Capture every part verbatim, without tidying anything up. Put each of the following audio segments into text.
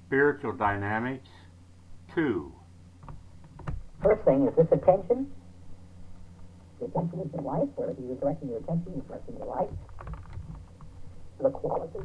Spiritual Dynamics two. First thing is this attention. The attention is in life, where you're directing your attention, you're directing your life. The quality.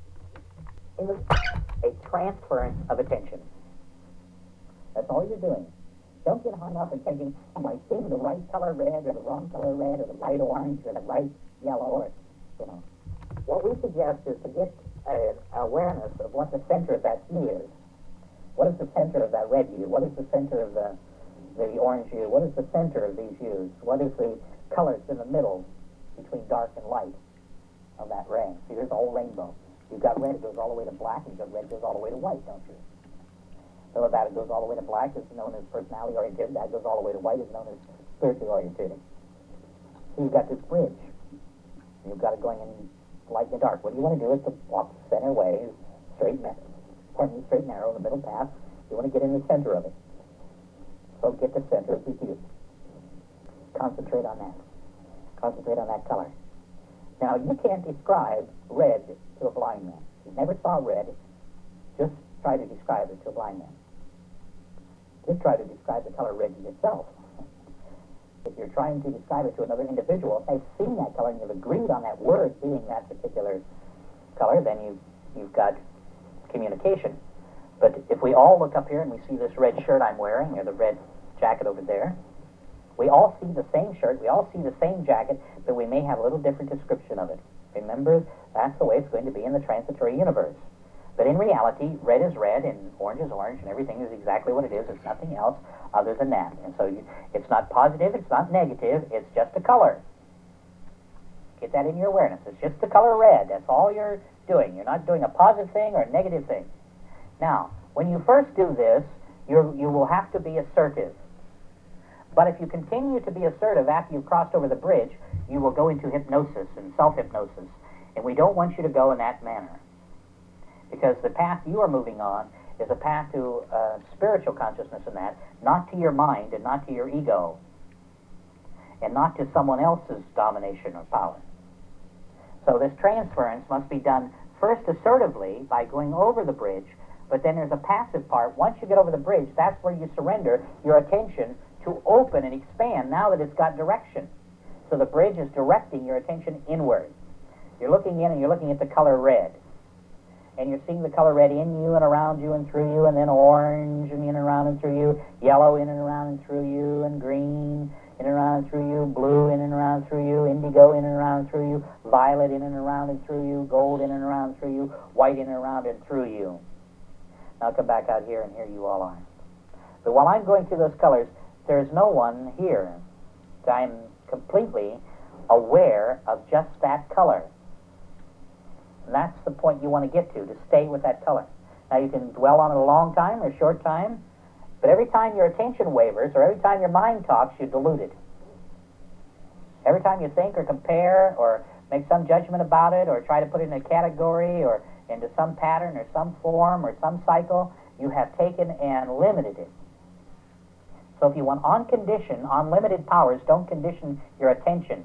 In the, a transference of attention. That's all you're doing. Don't get hung up in thinking, am I seeing the right color red or the wrong color red or the right orange or the right yellow or, you know. What we suggest is to get an awareness of what the center of that hue is. What is the center of that red hue? What is the center of the, the orange hue? What is the center of these hues? What is the colors in the middle between dark and light of that red? See, there's a whole rainbow. You've got red that goes all the way to black, and you've got red that goes all the way to white, don't you? So that it goes all the way to black is known as personality oriented. That goes all the way to white is known as spiritually oriented. So you've got this bridge. You've got it going in light and dark. What you want to do is to walk the center way, straight, pointing straight and narrow in the middle path. You want to get in the center of it. So get the center of the hue. Concentrate on that. Concentrate on that color. Now, you can't describe red to a blind man. If you never saw red, just try to describe it to a blind man. Just try to describe the color red to yourself. If you're trying to describe it to another individual, if they've seen that color and you've agreed on that word being that particular color, then you've, you've got communication. But if we all look up here and we see this red shirt I'm wearing, or the red jacket over there, we all see the same shirt, we all see the same jacket, but we may have a little different description of it. Remember, that's the way it's going to be in the transitory universe. But in reality, red is red, and orange is orange, and everything is exactly what it is. It's nothing else other than that. And so you, it's not positive, it's not negative, it's just a color. Get that in your awareness. It's just the color red. That's all you're doing. You're not doing a positive thing or a negative thing. Now, when you first do this, you're, you will have to be assertive. But if you continue to be assertive after you've crossed over the bridge, you will go into hypnosis and self-hypnosis. And we don't want you to go in that manner. Because the path you are moving on is a path to uh, spiritual consciousness in that, not to your mind and not to your ego, and not to someone else's domination or power. So this transference must be done first assertively by going over the bridge, but then there's a passive part. Once you get over the bridge, that's where you surrender your attention to open and expand now that it's got direction. So the bridge is directing your attention inward. You're looking in and you're looking at the color red. And you're seeing the color red in you and around you and through you, and then orange and in and around and through you, yellow in and around and through you, and green in and around and through you, blue in and around and through you, indigo in and around and through you, violet in and around and through you, gold in and around and through you, white in and around and through you. Now come back out here, and here you all are. But while I'm going through those colors, there's no one here. I'm completely aware of just that color. And that's the point you want to get to, to stay with that color. Now, you can dwell on it a long time or a short time, but every time your attention wavers or every time your mind talks, you dilute it. Every time you think or compare or make some judgment about it or try to put it in a category or into some pattern or some form or some cycle, you have taken and limited it. So if you want unconditioned, unlimited powers, don't condition your attention.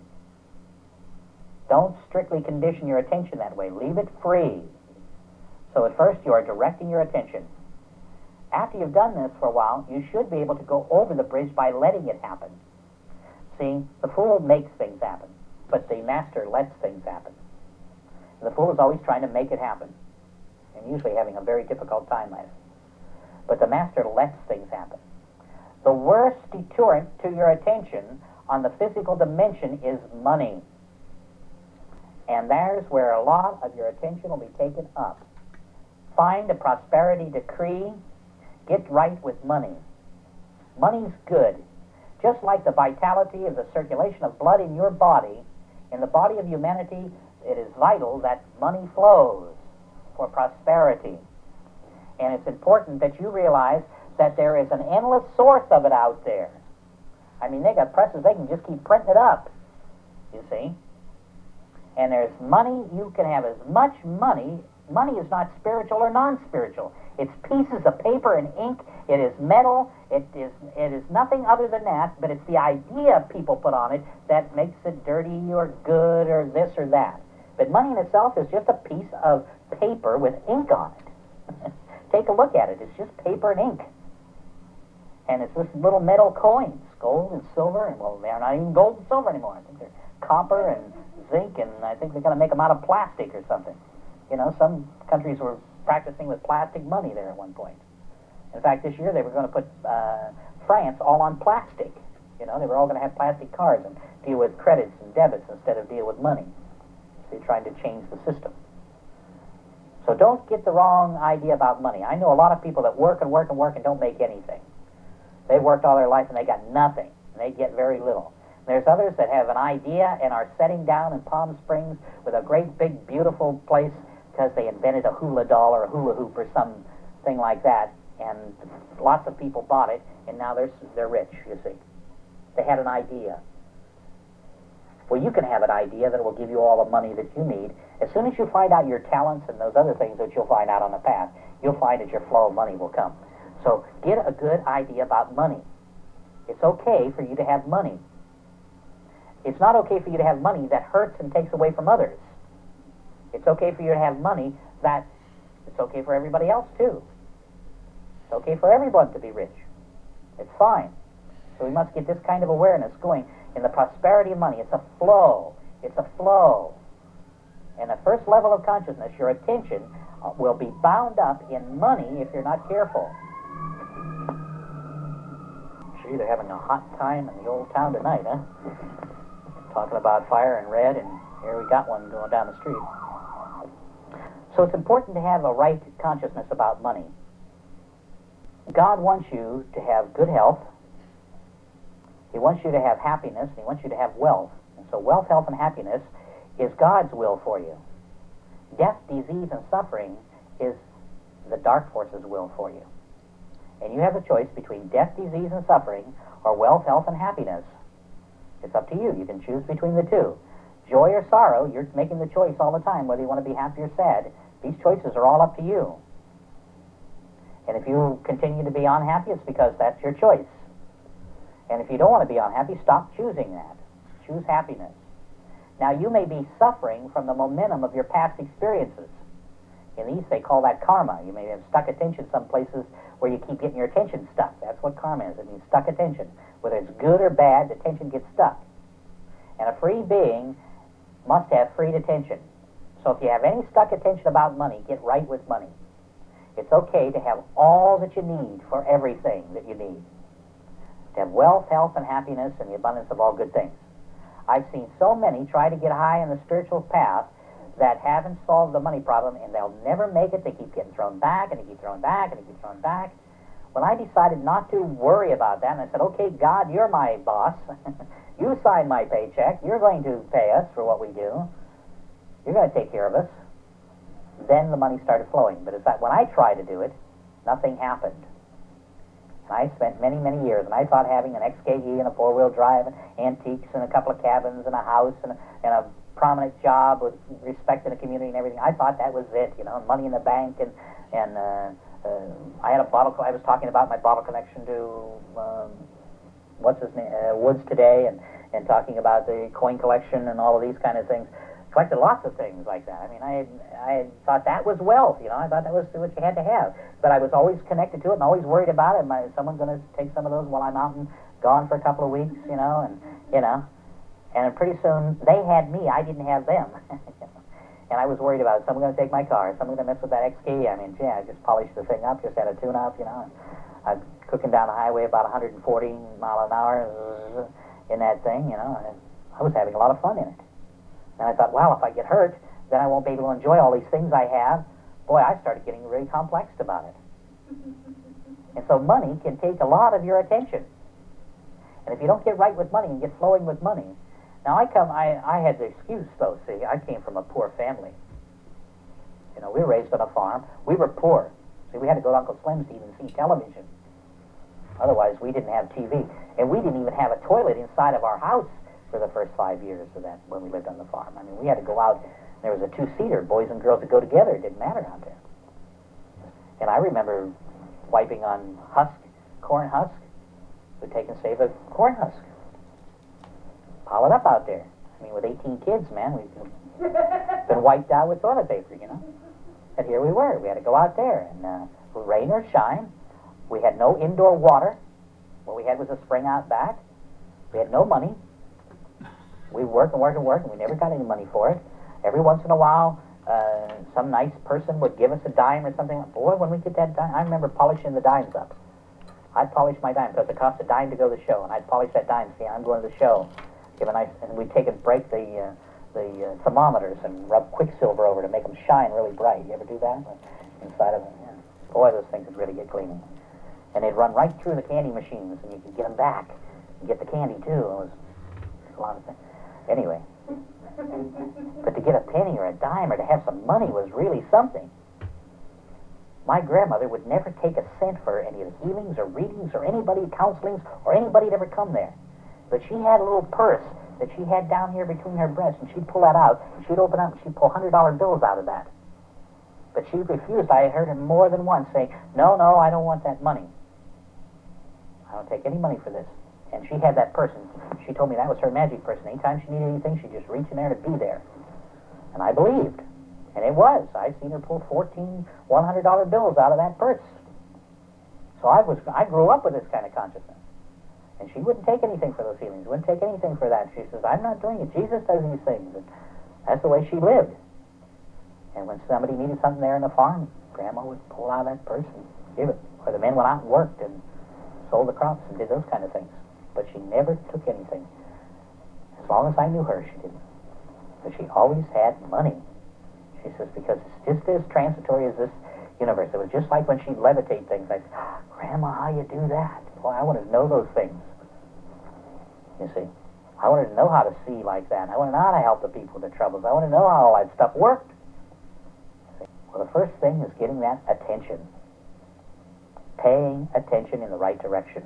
Don't strictly condition your attention that way. Leave it free. So at first you are directing your attention. After you've done this for a while, you should be able to go over the bridge by letting it happen. See, the fool makes things happen, but the master lets things happen. And the fool is always trying to make it happen, and usually having a very difficult time at it. But the master lets things happen. The worst deterrent to your attention on the physical dimension is money. And there's where a lot of your attention will be taken up. Find a prosperity decree. Get right with money. Money's good. Just like the vitality of the circulation of blood in your body, in the body of humanity, it is vital that money flows for prosperity. And it's important that you realize that there is an endless source of it out there. I mean, they got presses, they can just keep printing it up, you see. And there's money, you can have as much money. Money is not spiritual or non-spiritual. It's pieces of paper and ink. It is metal. It is it is nothing other than that, but it's the idea people put on it that makes it dirty or good or this or that. But money in itself is just a piece of paper with ink on it. Take a look at it. It's just paper and ink. And it's this little metal coins, gold and silver, and well, they're not even gold and silver anymore. I think they're copper and zinc, and I think they're going to make them out of plastic or something. You know, some countries were practicing with plastic money there at one point. In fact, this year they were going to put uh, France all on plastic. You know, they were all going to have plastic cards and deal with credits and debits instead of deal with money. So they're trying to change the system. So don't get the wrong idea about money. I know a lot of people that work and work and work and don't make anything. They worked all their life and they got nothing, and they get very little. There's others that have an idea and are setting down in Palm Springs with a great big beautiful place because they invented a hula doll or a hula hoop or something like that, and lots of people bought it, and now they're they're rich, you see. They had an idea. Well, you can have an idea that will give you all the money that you need. As soon as you find out your talents and those other things that you'll find out on the path, you'll find that your flow of money will come. So get a good idea about money. It's okay for you to have money. It's not okay for you to have money that hurts and takes away from others. It's okay for you to have money that it's okay for everybody else too. It's okay for everyone to be rich. It's fine. So we must get this kind of awareness going in the prosperity of money. It's a flow. It's a flow. And the first level of consciousness, your attention uh, will be bound up in money if you're not careful. Gee, they're having a hot time in the old town tonight, huh? Talking about fire and red, and here we got one going down the street. So it's important to have a right consciousness about money. God wants you to have good health. He wants you to have happiness, and He wants you to have wealth. And so wealth, health, and happiness is God's will for you. Death, disease, and suffering is the dark force's will for you. And you have the choice between death, disease, and suffering, or wealth, health, and happiness. It's up to you. You can choose between the two. Joy or sorrow, you're making the choice all the time, whether you want to be happy or sad. These choices are all up to you. And if you continue to be unhappy, it's because that's your choice. And if you don't want to be unhappy, stop choosing that. Choose happiness. Now, you may be suffering from the momentum of your past experiences. In the East, they call that karma. You may have stuck attention some places where you keep getting your attention stuck. That's what karma is. It means stuck attention. Whether it's good or bad, the attention gets stuck. And a free being must have freed attention. So if you have any stuck attention about money, get right with money. It's okay to have all that you need for everything that you need. To have wealth, health, and happiness, and the abundance of all good things. I've seen so many try to get high in the spiritual path that haven't solved the money problem, and they'll never make it. They keep getting thrown back, and they keep thrown back, and they keep thrown back. Well, I decided not to worry about that, and I said, okay, God, you're my boss. You sign my paycheck. You're going to pay us for what we do. You're going to take care of us. Then the money started flowing. But it's that when I tried to do it, nothing happened. And I spent many, many years, and I thought having an X K E and a four-wheel drive and antiques and a couple of cabins and a house and a, and a prominent job with respect in the community and everything, I thought that was it, you know, money in the bank. And, and uh, uh, I had a bottle, I was talking about my bottle collection to, um, what's his name, uh, Woods today, and, and talking about the coin collection and all of these kind of things. Collected lots of things like that. I mean, I had, I had thought that was wealth, you know. I thought that was what you had to have. But I was always connected to it and always worried about it. Am I, is someone going to take some of those while I'm out and gone for a couple of weeks, you know? And, you know, and pretty soon they had me. I didn't have them. And I was worried about it. Someone going to take my car. Someone going to mess with that X K E. I mean, yeah, I just polished the thing up, just had a tune-up, you know. I'm cooking down the highway about one hundred forty mile an hour in that thing, you know. And I was having a lot of fun in it. And I thought, well, if I get hurt, then I won't be able to enjoy all these things I have. Boy, I started getting really complex about it. And so money can take a lot of your attention. And if you don't get right with money and get flowing with money. Now, I come, I, I had the excuse, though, see, I came from a poor family. You know, we were raised on a farm. We were poor. See, we had to go to Uncle Slim's to even see television. Otherwise, we didn't have T V. And we didn't even have a toilet inside of our house for the first five years of that when we lived on the farm. I mean, we had to go out. There was a two-seater, boys and girls would go together. It didn't matter out there. And I remember wiping on husk, corn husk. We'd take and save a corn husk. Pile it up out there. I mean, with eighteen kids, man, we've been wiped out with toilet paper, you know. And here we were. We had to go out there and uh, rain or shine. We had no indoor water. What we had was a spring out back. We had no money. We worked and worked and worked, and we never got any money for it. Every once in a while, uh, some nice person would give us a dime or something. Boy, when we get that dime, I remember polishing the dimes up. I'd polish my dime because it cost a dime to go to the show, and I'd polish that dime. See, I'm going to the show. Give a nice, and we'd take and break the uh, the uh, thermometers and rub Quicksilver over to make them shine really bright. You ever do that? Inside of them, yeah. Boy, those things would really get cleaning. And they'd run right through the candy machines, and you could get them back and get the candy too. It was a lot of things. Anyway, but to get a penny or a dime or to have some money was really something. My grandmother would never take a cent for any of the healings or readings or anybody counselings or anybody that ever come there. But she had a little purse that she had down here between her breasts, and she'd pull that out, and she'd open up, and she'd pull one hundred dollar bills out of that. But she refused. I heard her more than once say, no, no, I don't want that money. I don't take any money for this. And she had that person. She told me that was her magic person. Anytime she needed anything, she'd just reach in there and it'd be there. And I believed. And it was. I've seen her pull fourteen one hundred dollar bills out of that purse. So I was, I grew up with this kind of consciousness. And she wouldn't take anything for those healings, wouldn't take anything for that. She says, I'm not doing it. Jesus does these things. And that's the way she lived. And when somebody needed something there in the farm, Grandma would pull out that purse and give it. Or the men went out and worked and sold the crops and did those kind of things. But she never took anything. As long as I knew her, she didn't. But she always had money. She says, because it's just as transitory as this universe. It was just like when she'd levitate things. I'd say, Grandma, how you do that? Boy, I wanted to know those things. You see? I wanted to know how to see like that. I wanted to know how to help the people with their troubles. I wanted to know how all that stuff worked. See? Well, the first thing is getting that attention. Paying attention in the right direction.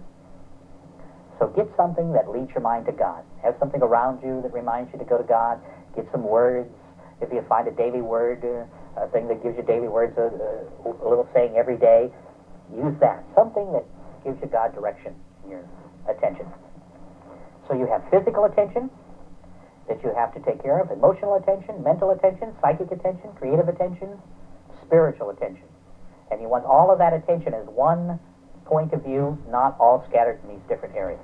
So get something that leads your mind to God. Have something around you that reminds you to go to God. Get some words. If you find a daily word, uh, a thing that gives you daily words, a, a, a little saying every day, use that. Something that gives you God direction in your attention. So you have physical attention that you have to take care of, emotional attention, mental attention, psychic attention, creative attention, spiritual attention. And you want all of that attention as one point of view, not all scattered in these different areas.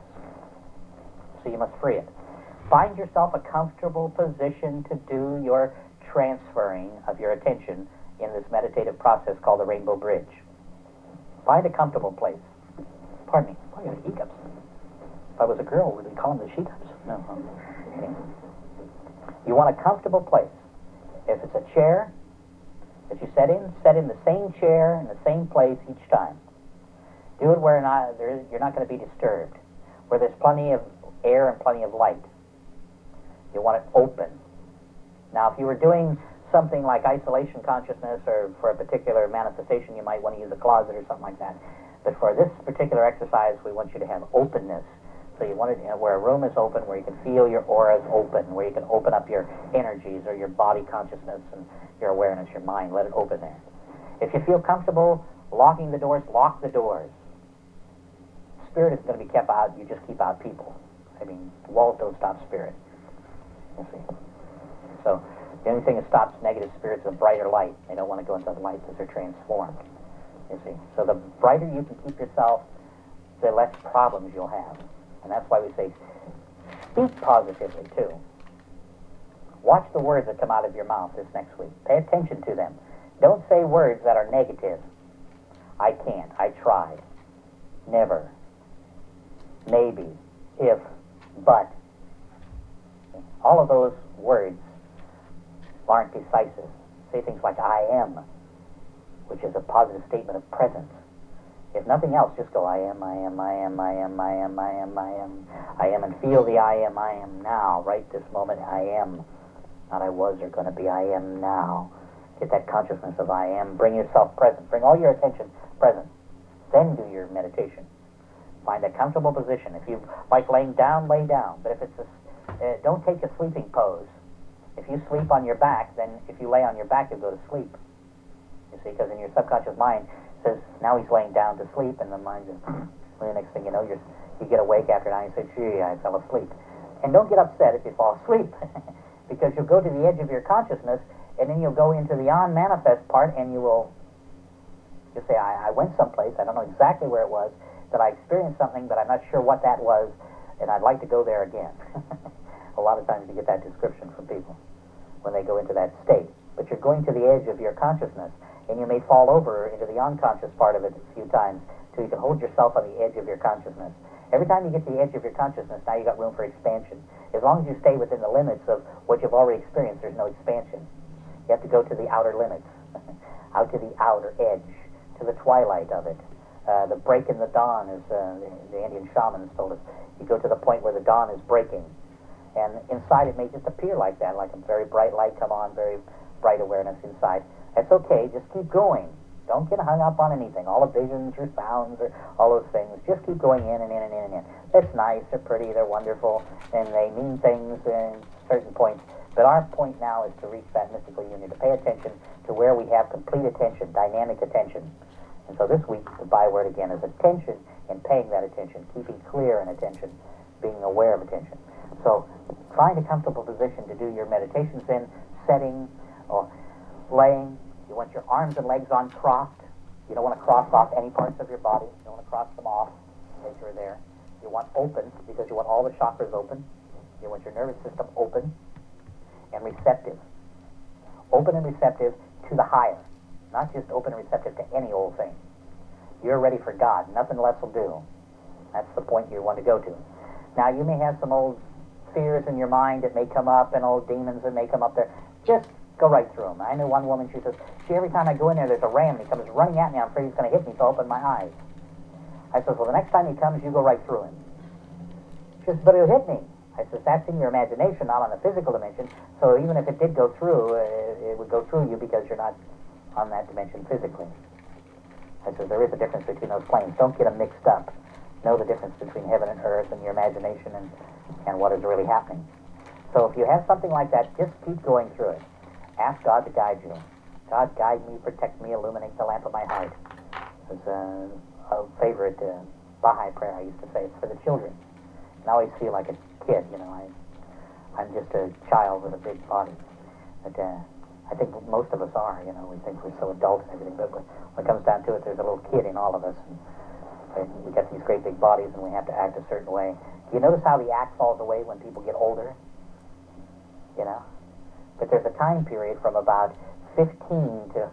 So you must free it. Find yourself a comfortable position to do your transferring of your attention in this meditative process called the Rainbow Bridge. Find a comfortable place. Pardon me. I got hiccups. If I was a girl, would we call them the she-cups? No. Okay. You want a comfortable place. If it's a chair that you set in, set in the same chair in the same place each time. Do it where not, there is, you're not going to be disturbed, where there's plenty of air and plenty of light. You want it open. Now, if you were doing something like isolation consciousness or for a particular manifestation, you might want to use a closet or something like that. But for this particular exercise, we want you to have openness. So you want it, you know, where a room is open, where you can feel your auras open, where you can open up your energies or your body consciousness and your awareness, your mind. Let it open there. If you feel comfortable locking the doors, lock the doors. Spirit is going to be kept out. You just keep out people. I mean, walls don't stop spirit. You see. So the only thing that stops negative spirits is a brighter light. They don't want to go into the light because they're transformed. You see. So the brighter you can keep yourself, the less problems you'll have. And that's why we say, speak positively, too. Watch the words that come out of your mouth this next week. Pay attention to them. Don't say words that are negative. I can't. I tried. Never. Maybe. If. But. All of those words aren't decisive. Say things like, I am, which is a positive statement of presence. If nothing else, just go, I am, I am, I am, I am, I am, I am, I am, I am, and feel the I am, I am now, right this moment, I am. Not I was or going to be, I am now. Get that consciousness of I am. Bring yourself present. Bring all your attention present. Then do your meditation. Find a comfortable position. If you like laying down, lay down. But if it's a, uh, don't take a sleeping pose. If you sleep on your back, then if you lay on your back, you'll go to sleep. You see, because in your subconscious mind, says now he's laying down to sleep, and the mind just, well, the next thing you know, you're, you get awake after an hour and you say, gee, I fell asleep. And don't get upset if you fall asleep, because you'll go to the edge of your consciousness, and then you'll go into the on-manifest part, and you will You say, I, I went someplace, I don't know exactly where it was, that I experienced something, but I'm not sure what that was, and I'd like to go there again. A lot of times you get that description from people when they go into that state. But you're going to the edge of your consciousness, and you may fall over into the unconscious part of it a few times so you can hold yourself on the edge of your consciousness. Every time you get to the edge of your consciousness, now you've got room for expansion. As long as you stay within the limits of what you've already experienced, there's no expansion. You have to go to the outer limits, out to the outer edge, to the twilight of it. Uh, the break in the dawn, as uh, the, the Indian shamans told us. You go to the point where the dawn is breaking. And inside it may just appear like that, like a very bright light come on, very bright awareness inside. That's okay, just keep going. Don't get hung up on anything, all the visions or sounds or all those things. Just keep going in and in and in and in. That's nice, they're pretty, they're wonderful, and they mean things in certain points. But our point now is to reach that mystical union, to pay attention to where we have complete attention, dynamic attention. And so this week, the byword again is attention and paying that attention, keeping clear in attention, being aware of attention. So find a comfortable position to do your meditations in, setting or laying. You want your arms and legs uncrossed. You don't want to cross off any parts of your body. You don't want to cross them off as you're there. You want open because you want all the chakras open. You want your nervous system open and receptive. Open and receptive to the higher. Not just open and receptive to any old thing. You're ready for God. Nothing less will do. That's the point you want to go to. Now, you may have some old fears in your mind that may come up and old demons that may come up there. Just go right through them. I know one woman, she says, "See, every time I go in there, there's a ram. He comes running at me. I'm afraid he's going to hit me, so I open my eyes." I says, "Well, the next time he comes, you go right through him." She says, "But he'll hit me." I says, "That's in your imagination, not on the physical dimension. So even if it did go through, uh, it would go through you because you're not on that dimension physically." I says, "There is a difference between those planes. Don't get them mixed up. Know the difference between heaven and earth and your imagination and, and what is really happening." So if you have something like that, just keep going through it. Ask God to guide you. God, guide me, protect me, illuminate the lamp of my heart. It's a, a favorite uh, Baha'i prayer I used to say. It's for the children. And I always feel like a kid, you know. I, I'm just a child with a big body. But uh, I think most of us are, you know. We think we're so adult and everything. But when it comes down to it, there's a little kid in all of us. And, and we got these great big bodies and we have to act a certain way. Do you notice how the act falls away when people get older? You know? But there's a time period from about fifteen to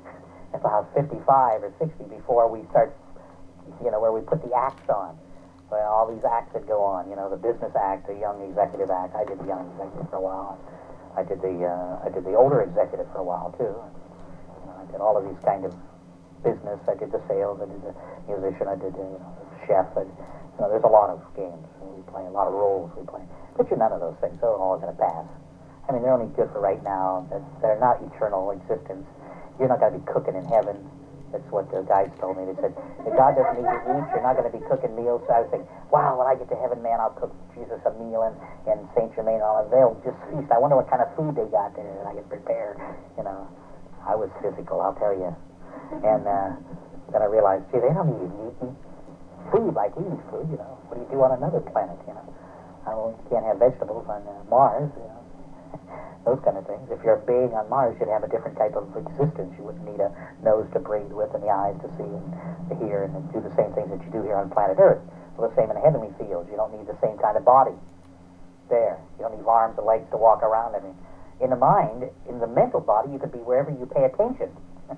about fifty-five or sixty before we start, you know, where we put the acts on. Well, all these acts that go on, you know, the business act, the young executive act. I did the young executive for a while. I did the uh, I did the older executive for a while too. You know, I did all of these kind of business. I did the sales. I did the musician. I did the, you know, the chef. I, you know, there's a lot of games. We play a lot of roles. We play. But you're none of those things. They're all going to pass. I mean, they're only good for right now. They're not eternal existence. You're not going to be cooking in heaven. That's what the guides told me. They said, if God doesn't need to eat, you're not going to be cooking meals. So I was thinking, wow, when I get to heaven, man, I'll cook Jesus a meal and, and Saint Germain and all that. They'll just feast. I wonder what kind of food they got there and I can prepare. You know, I was physical, I'll tell you. And uh, then I realized, gee, they don't need eating food like we eat food, you know. What do you do on another planet, you know? I don't, you can't have vegetables on uh, Mars, you know. Those kind of things. If you're a being on Mars, you'd have a different type of existence. You wouldn't need a nose to breathe with and the eyes to see and to hear and to do the same things that you do here on planet Earth. Well, the same in the heavenly fields. You don't need the same kind of body there. You don't need arms and legs to walk around. I mean, in the mind, in the mental body, you could be wherever you pay attention.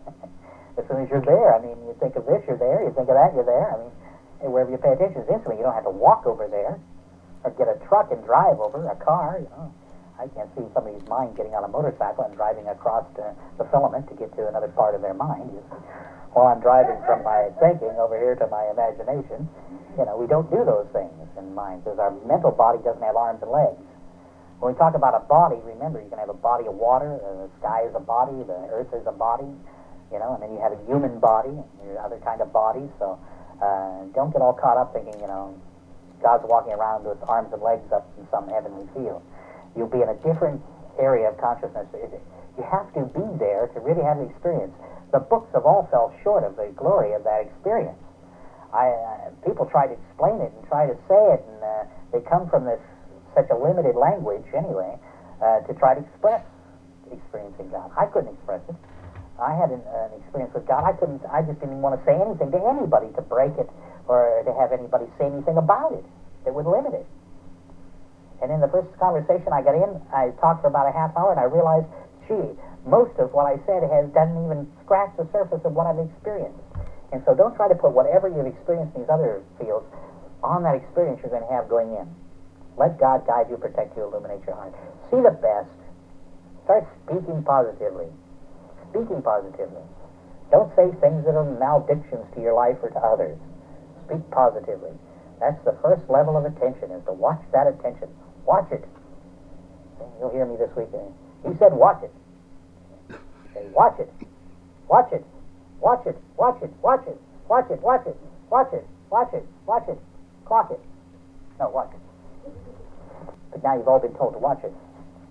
As soon as you're there, I mean, you think of this, you're there. You think of that, you're there. I mean, wherever you pay attention is instantly. You don't have to walk over there or get a truck and drive over, a car, you know. I can't see somebody's mind getting on a motorcycle and driving across uh, the filament to get to another part of their mind. You see. While I'm driving from my thinking over here to my imagination, you know, we don't do those things in mind because our mental body doesn't have arms and legs. When we talk about a body, remember, you can have a body of water, uh, the sky is a body, the earth is a body, you know, and then you have a human body and your other kind of bodies. So uh, don't get all caught up thinking, you know, God's walking around with arms and legs up in some heavenly field. You'll be in a different area of consciousness. You have to be there to really have the experience. The books have all fell short of the glory of that experience. I, uh, people try to explain it and try to say it, and uh, they come from this such a limited language anyway uh, to try to express experiencing God. I couldn't express it. I had an, an experience with God. I couldn't, I just didn't want to say anything to anybody to break it or to have anybody say anything about it that would limit it. And in the first conversation I got in, I talked for about a half hour and I realized, gee, most of what I said has doesn't even scratch the surface of what I've experienced. And so don't try to put whatever you've experienced in these other fields on that experience you're going to have going in. Let God guide you, protect you, illuminate your heart. See the best. Start speaking positively. Speaking positively. Don't say things that are maledictions to your life or to others. Speak positively. That's the first level of attention, is to watch that attention. Watch it. You'll hear me this weekend. He said watch it. Say, watch it. Watch it. Watch it. Watch it. Watch it. Watch it. Watch it. Watch it. Watch it. Watch it. Clock it. No, watch it. But now you've all been told to watch it.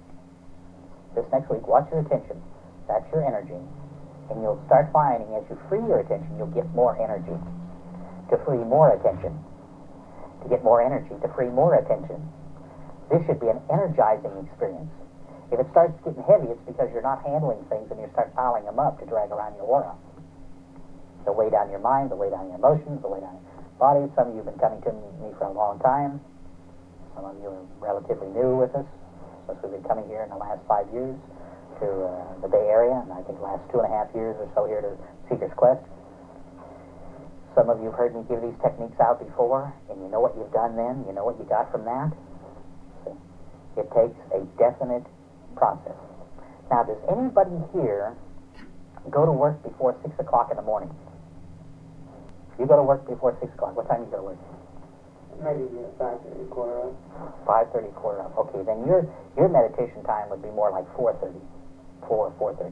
This next week, watch your attention. That's your energy. And you'll start finding as you free your attention, you'll get more energy. To free more attention. To get more energy. To free more attention. This should be an energizing experience. If it starts getting heavy, it's because you're not handling things and you start piling them up to drag around your aura. They'll weigh down your mind, they'll weigh down your emotions, they'll weigh down your body. Some of you have been coming to me for a long time. Some of you are relatively new with us. Most we've been coming here in the last five years to uh, the Bay Area, and I think the last two and a half years or so here to Seeker's Quest. Some of you have heard me give these techniques out before, and you know what you've done then, you know what you got from that. So it takes a definite process. Now, does anybody here go to work before six o'clock in the morning? You go to work before six o'clock. What time do you go to work? Maybe five thirty, quarter up. Five thirty, quarter up. Okay, then your your meditation time would be more like four thirty, four four thirty.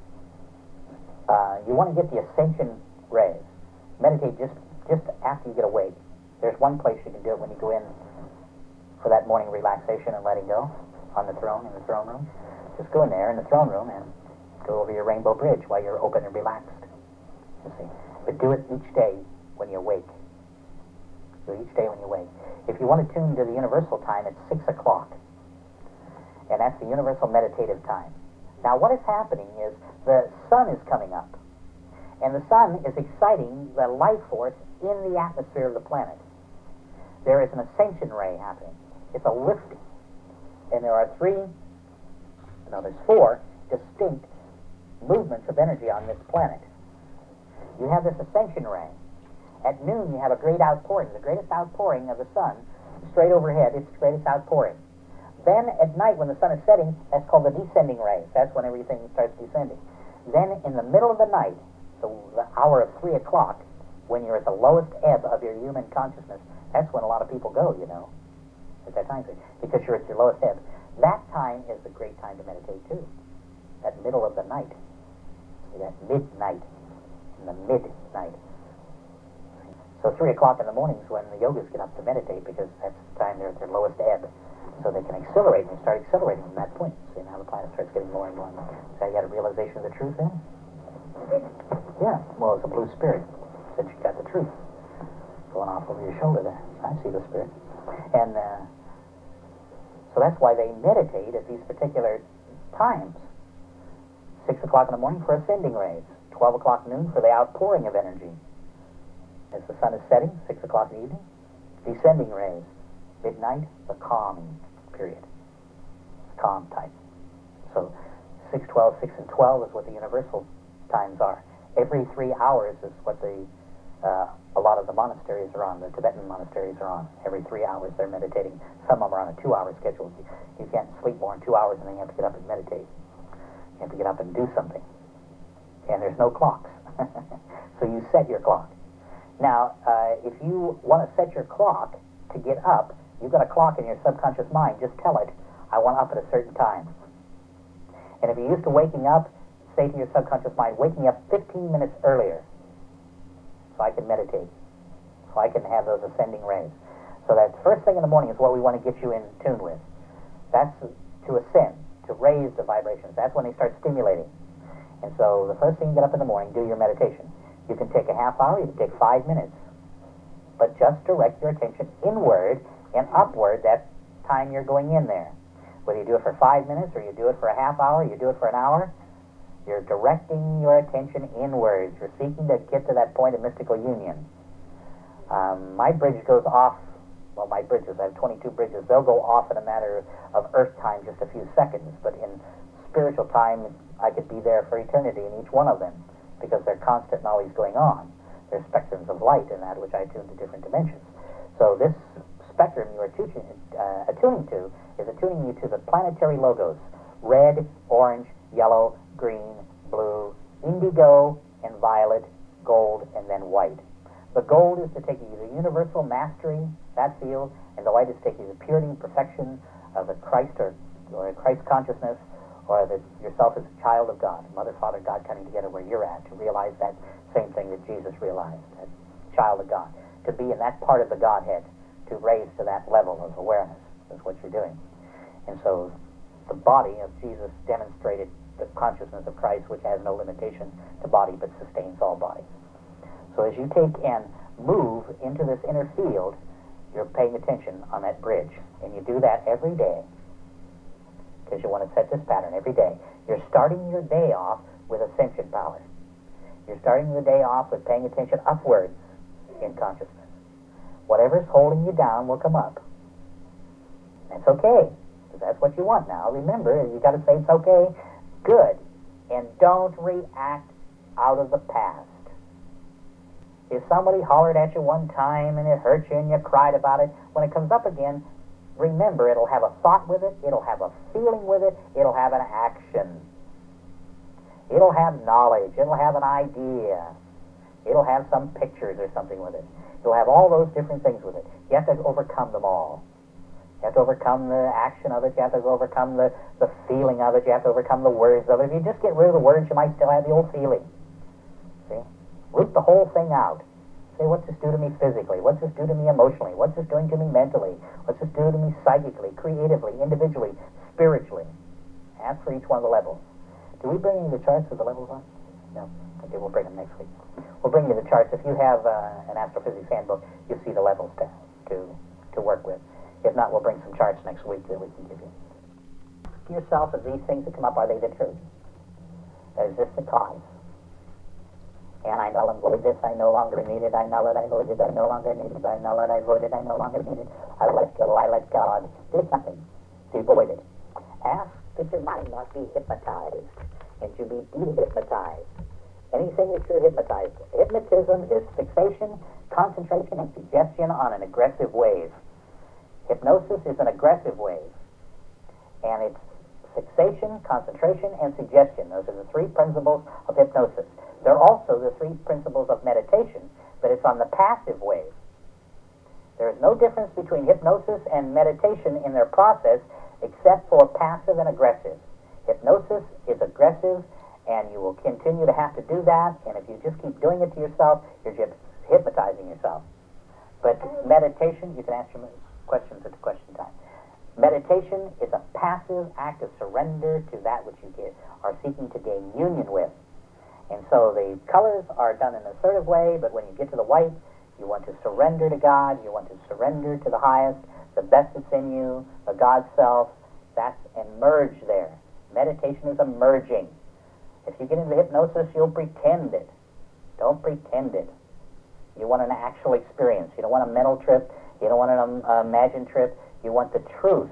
Uh, you want to get the ascension rays. Meditate just just after you get awake. There's one place you can do it when you go in for that morning relaxation and letting go on the throne, in the throne room. Just go in there in the throne room and go over your rainbow bridge while you're open and relaxed. You see. But do it each day when you wake. Do it each day when you wake. If you want to tune to the universal time, it's six o'clock. And that's the universal meditative time. Now what is happening is the sun is coming up. And the sun is exciting the life force in the atmosphere of the planet. There is an ascension ray happening. It's a lifting. And there are three, no, there's four distinct movements of energy on this planet. You have this ascension ray. At noon, you have a great outpouring, the greatest outpouring of the sun, straight overhead, it's the greatest outpouring. Then at night, when the sun is setting, that's called the descending rays. That's when everything starts descending. Then in the middle of the night, so the hour of three o'clock, when you're at the lowest ebb of your human consciousness, that's when a lot of people go, you know, at that time, because you're at your lowest ebb. That time is the great time to meditate, too. That middle of the night. See, that midnight. In the midnight. So three o'clock in the morning is when the yogis get up to meditate, because that's the time they're at their lowest ebb. So they can accelerate, and they start accelerating from that point. See, now the planet starts getting more and more and more. So you got a realization of the truth then? Yeah, well, it's a blue spirit. Said you got the truth. Going off over your shoulder there. I see the spirit. And uh, so that's why they meditate at these particular times. Six o'clock in the morning for ascending rays. Twelve o'clock noon for the outpouring of energy. As the sun is setting, six o'clock in the evening, descending rays. Midnight, the calming period. Calm time. So six, twelve, six, and twelve is what the universal times are. Every three hours is what the uh, a lot of the monasteries are on. The Tibetan monasteries are on. Every three hours they're meditating. Some of them are on a two-hour schedule. You, you can't sleep more than two hours, and then you have to get up and meditate. You have to get up and do something. And there's no clocks. So you set your clock. Now, uh, if you want to set your clock to get up, you've got a clock in your subconscious mind. Just tell it, I want up at a certain time. And if you're used to waking up, say to your subconscious mind, wake me up fifteen minutes earlier so I can meditate, so I can have those ascending rays. So that first thing in the morning is what we want to get you in tune with. That's to ascend, to raise the vibrations. That's when they start stimulating. And so the first thing you get up in the morning, do your meditation. You can take a half hour, you can take five minutes. But just direct your attention inward and upward that time you're going in there. Whether you do it for five minutes or you do it for a half hour, you do it for an hour, You're directing your attention inwards. You're seeking to get to that point of mystical union. Um, my bridge goes off, well, my bridges, I have twenty-two bridges, they'll go off in a matter of earth time, just a few seconds, but in spiritual time, I could be there for eternity in each one of them, because they're constant and always going on. They're spectrums of light in that which I tune to different dimensions. So this spectrum you are attuning, uh, attuning to is attuning you to the planetary logos: red, orange, yellow, green, blue, indigo, and violet, gold, and then white. The gold is to take you to universal mastery, that field, and the white is to take you to purity and perfection of the Christ or, or Christ consciousness, or that yourself as a child of God, Mother, Father, God coming together where you're at, to realize that same thing that Jesus realized, that child of God, to be in that part of the Godhead, to raise to that level of awareness is what you're doing. And so the body of Jesus demonstrated the consciousness of Christ, which has no limitation to body but sustains all bodies. So as you take and move into this inner field, you're paying attention on that bridge. And you do that every day, because you want to set this pattern every day. You're starting your day off with ascension power. You're starting the day off with paying attention upwards in consciousness. Whatever's holding you down will come up. That's okay, because that's what you want now. Remember, you got to say it's okay. Good. And don't react out of the past. If somebody hollered at you one time and it hurt you and you cried about it, when it comes up again, remember, it'll have a thought with it, it'll have a feeling with it, it'll have an action. It'll have knowledge, it'll have an idea, it'll have some pictures or something with it. It'll have all those different things with it. You have to overcome them all. You have to overcome the action of it, you have to overcome the, the feeling of it, you have to overcome the words of it. If you just get rid of the words, you might still have the old feeling. See? Root the whole thing out. Say, what's this do to me physically? What's this do to me emotionally? What's this doing to me mentally? What's this do to me psychically, creatively, individually, spiritually? Ask for each one of the levels. Do we bring you the charts of the levels on? No. Okay, we'll bring them next week. We'll bring you the charts. If you have uh, an astrophysics handbook, you'll see the levels to, to, to work with. If not, we'll bring some charts next week that we can give you. Ask yourself, if these things that come up, are they the truth? Is this the cause? And I null and void this, I no longer need it, I null it, I void it, I no longer need it, I null it, I void it, I no longer need it, I let go, I let God. Do something to void it. Ask that your mind not be hypnotized, and to be de-hypnotized. Anything that you're hypnotized. Hypnotism is fixation, concentration, and suggestion on an aggressive wave. Hypnosis is an aggressive wave. And it's fixation, concentration, and suggestion. Those are the three principles of hypnosis. They're also the three principles of meditation, but it's on the passive wave. There is no difference between hypnosis and meditation in their process except for passive and aggressive. Hypnosis is aggressive, and you will continue to have to do that, and if you just keep doing it to yourself, you're just hypnotizing yourself. But meditation, you can ask your questions at the question time. Meditation is a passive act of surrender to that which you get, are seeking to gain union with. And so the colors are done in an assertive way, but when you get to the white, you want to surrender to God, you want to surrender to the highest, the best that's in you, the God self. That's and merge there. Meditation is a merging. If you get into hypnosis, you'll pretend it. Don't pretend it. You want an actual experience. You don't want a mental trip. You don't want an um, uh, imagined trip. You want the truth.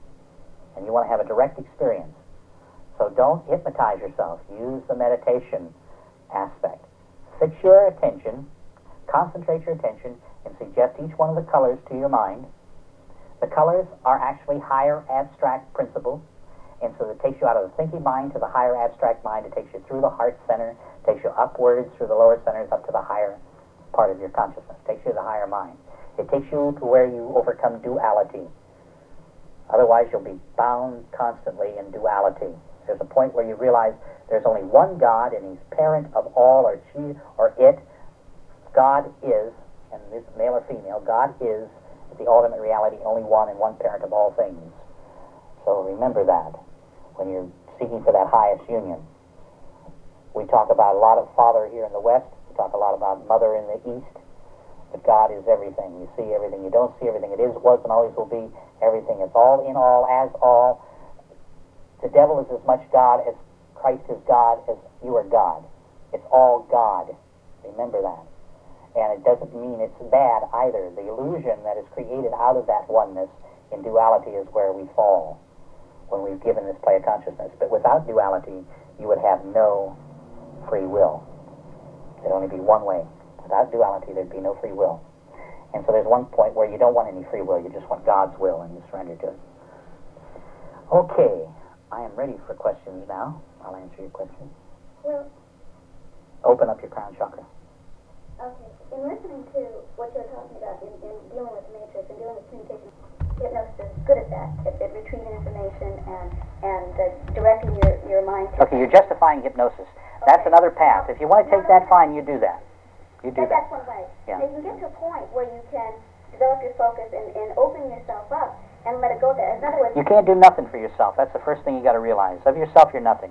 And you want to have a direct experience. So don't hypnotize yourself. Use the meditation aspect. Fix your attention, concentrate your attention, and suggest each one of the colors to your mind. The colors are actually higher abstract principles, and so it takes you out of the thinking mind to the higher abstract mind. It takes you through the heart center, takes you upwards through the lower centers up to the higher part of your consciousness. It takes you to the higher mind. It takes you to where you overcome duality. Otherwise, you'll be bound constantly in duality. There's a point where you realize there's only one God, and He's parent of all, or she, or it. God is, and this male or female, God is the ultimate reality, only one, and one parent of all things. So remember that when you're seeking for that highest union. We talk about a lot of Father here in the West. We talk a lot about Mother in the East. But God is everything. You see everything. You don't see everything. It is, was, and always will be everything. It's all in all, as all. The devil is as much God as Christ is God as you are God. It's all God. Remember that. And it doesn't mean it's bad either. The illusion that is created out of that oneness in duality is where we fall when we've given this play of consciousness. But without duality, you would have no free will. There'd only be one way. Without duality, there'd be no free will. And so there's one point where you don't want any free will. You just want God's will, and you surrender to it. Okay. I am ready for questions now. I'll answer your questions. Well, Open up your crown chakra. okay. In listening to what you're talking about in, in dealing with the matrix and dealing with communication, hypnosis is good at that, at, at retrieving information and and uh, directing your, your mind to... Okay, you're justifying hypnosis. That's Okay. another path. If you want to take that, fine, you do that. You do That, that. that's one way. Yeah. Now, you can get to a point where you can develop your focus and, and open yourself up and let it go there. In other words... You can't do nothing for yourself. That's the first thing you got to realize. Of yourself, you're nothing.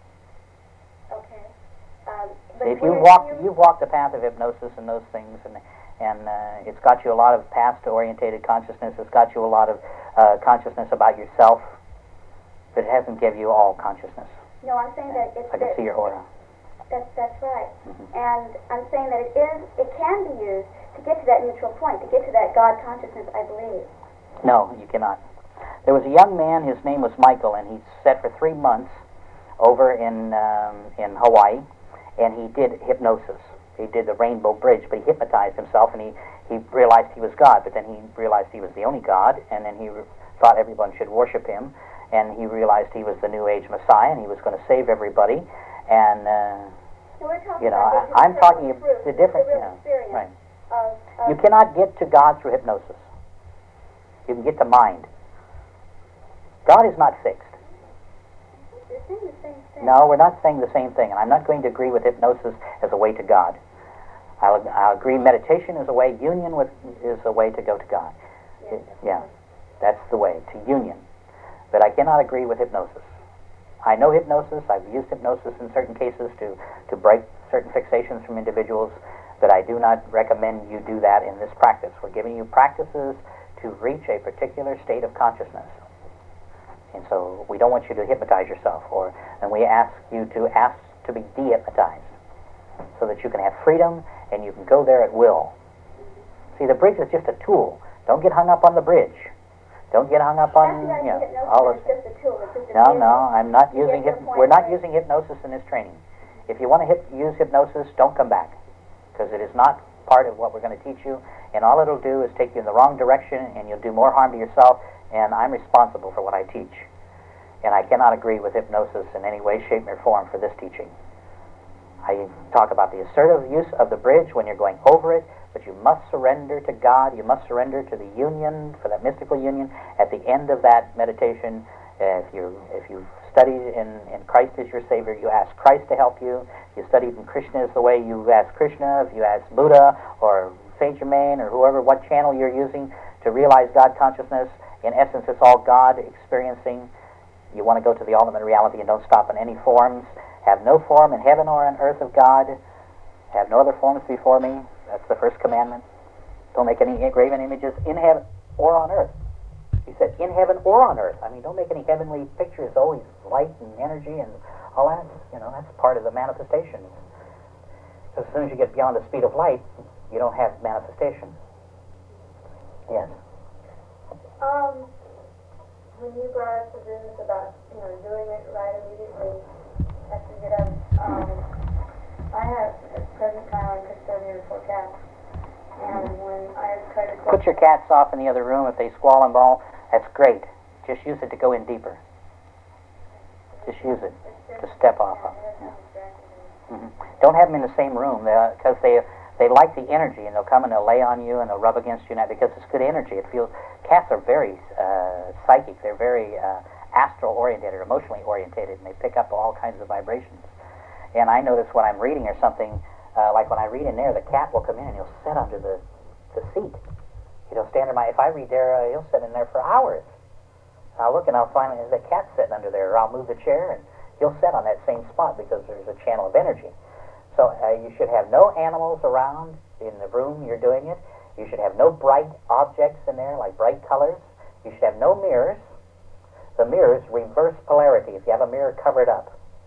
Okay. Um, but If you where walk, you- you've walked the path of hypnosis and those things, and and uh, it's got you a lot of past-orientated consciousness. It's got you a lot of uh, consciousness about yourself, but it hasn't given you all consciousness. No, I'm saying that it's... I can that- see your aura. That's, that's right. Mhm. And I'm saying that it is, it can be used to get to that neutral point, to get to that God consciousness, I believe. No, you cannot. There was a young man. His name was Michael, and he sat for three months over in um, in Hawaii, and he did hypnosis. He did the Rainbow Bridge, but he hypnotized himself, and he, he realized he was God, but then he realized he was the only God, and then he re- thought everyone should worship him, and he realized he was the New Age Messiah, and he was going to save everybody, and, uh, So we're talking you know, about I, I'm the talking truth, the different, the you real know, experience right. of, of You cannot get to God through hypnosis. You can get to mind. God is not fixed. You're saying the same thing. No, we're not saying the same thing, and I'm not going to agree with hypnosis as a way to God. I'll, I'll agree meditation is a way, union with is a way to go to God. Yes. Yeah, that's the way, to union. But I cannot agree with hypnosis. I know hypnosis. I've used hypnosis in certain cases to, to break certain fixations from individuals, but I do not recommend you do that in this practice. We're giving you practices to reach a particular state of consciousness. And so we don't want you to hypnotize yourself, or and we ask you to ask to be de-hypnotized so that you can have freedom and you can go there at will. See, the bridge is just a tool. Don't get hung up on the bridge. Don't get hung up on, That's you know, hypnosis all is those just a tool. It's just a No, vehicle no, I'm not to get using to a hyp- point we're not where- using hypnosis in this training. If you want to hip- use hypnosis, don't come back, because it is not part of what we're going to teach you, and all it'll do is take you in the wrong direction, and you'll do more harm to yourself, and I'm responsible for what I teach. And I cannot agree with hypnosis in any way, shape, or form for this teaching. I talk about the assertive use of the bridge when you're going over it, but you must surrender to God. You must surrender to the union, for that mystical union. At the end of that meditation, uh, if you if you've studied in, in Christ as your Savior, you ask Christ to help you. If you studied in Krishna as the way, you ask Krishna. If you ask Buddha or Saint Germain or whoever, what channel you're using to realize God consciousness, in essence, it's all God experiencing. You want to go to the ultimate reality and don't stop in any forms. Have no form in heaven or on earth of God. Have no other forms before me. That's the first commandment. Don't make any graven images in heaven or on earth. He said, in heaven or on earth. I mean, don't make any heavenly pictures, always light and energy and all that. You know, that's part of the manifestation. Because as soon as you get beyond the speed of light, you don't have manifestation. Yes. Um, when you brought up the business about, you know, doing it right immediately after you get up, um, I have at the present time I'm custodian for cats, and when I try to Put your cats off in the other room. If they squall and bawl, that's great. Just use it to go in deeper. Just use it to step off of. Yeah. Mm-hmm. Don't have them in the same room, because they they like the energy, and they'll come and they'll lay on you and they'll rub against you now because it's good energy. It feels cats are very uh, psychic. They're very uh, astral oriented or emotionally orientated, and they pick up all kinds of vibrations. And I notice when I'm reading or something, uh, like when I read in there, the cat will come in and he'll sit under the the seat. He'll stand in my. If I read there, uh, he'll sit in there for hours. I'll look and I'll find there's a cat sitting under there, or I'll move the chair and he'll sit on that same spot because there's a channel of energy. So uh, you should have no animals around in the room you're doing it. You should have no bright objects in there, like bright colors. You should have no mirrors. The mirrors reverse polarity. If you have a mirror covered up,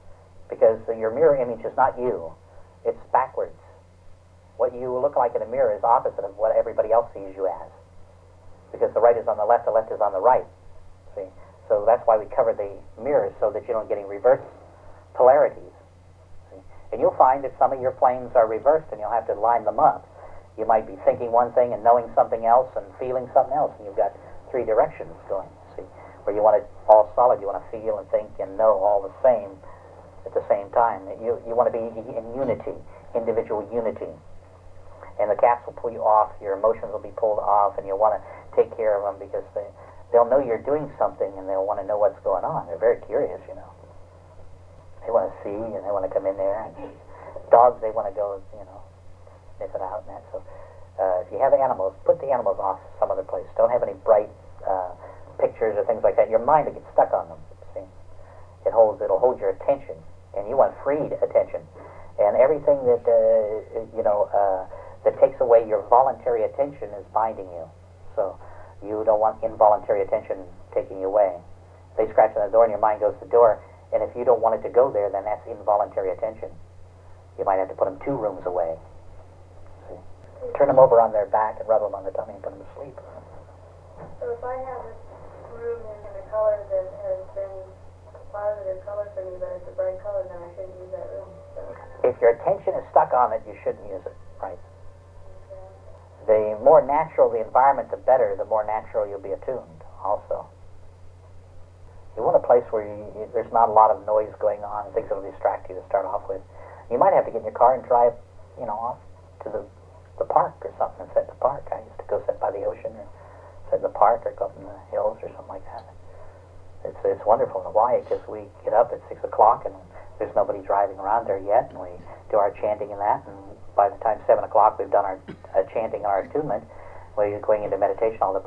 because your mirror image is not you. It's backwards. What you look like in a mirror is opposite of what everybody else sees you as. Because the right is on the left, the left is on the right. See? So that's why we cover the mirrors, so that you don't get any reverse polarities. See? And you'll find that some of your planes are reversed, and you'll have to line them up. You might be thinking one thing and knowing something else and feeling something else, and you've got three directions going. See? Where you want it all solid, you want to feel and think and know all the same at the same time. You, you want to be in unity, individual unity. And the caps will pull you off, your emotions will be pulled off, and you'll want to take care of them because they, they'll know you're doing something and they'll want to know what's going on. They're very curious, you know. They want to see and they want to come in there. And dogs, they want to go, you know, sniff it out and that. So uh, if you have animals, put the animals off some other place. Don't have any bright uh, pictures or things like that. Your mind will get stuck on them. See? It holds, it'll hold your attention, and you want freed attention. And everything that, uh, you know, uh, that takes away your voluntary attention is binding you. So you don't want involuntary attention taking you away. They scratch on the door and your mind goes to the door, and if you don't want it to go there, then that's involuntary attention. You might have to put them two rooms away. See? Turn them over on their back and rub them on the tummy and put them to sleep. So if I have this room and the color that has been positive color for me, but it's a bright color, then I shouldn't use that room. So. If your attention is stuck on it, you shouldn't use it. Right. The more natural the environment, the better, the more natural you'll be attuned also. You want a place where you, you, there's not a lot of noise going on, things that will distract you to start off with. You might have to get in your car and drive, you know, off to the, the park or something and sit in the park. I used to go sit by the ocean or sit in the park or go up in the hills or something like that. It's, it's wonderful. Why? Because we get up at six o'clock and there's nobody driving around there yet, and we do our chanting and that, and by the time seven o'clock we've done our uh, chanting and our attunement, we're going into meditation. All the